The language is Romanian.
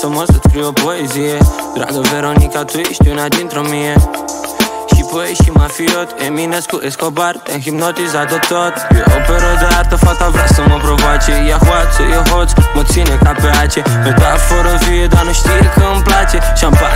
lasă-mă să-ți scriu o poezie. Dragă Veronica, tu ești una dintr-o mie. Și poet și mafiot, Eminescu, Escobar, te-am hipnotizat de tot. E operă de artă, fata vrea să mă provoace. Ia hoață, e hoț, mă ține ca pe ace. Metaforă vie, dar nu știe că îmi place. Șampanie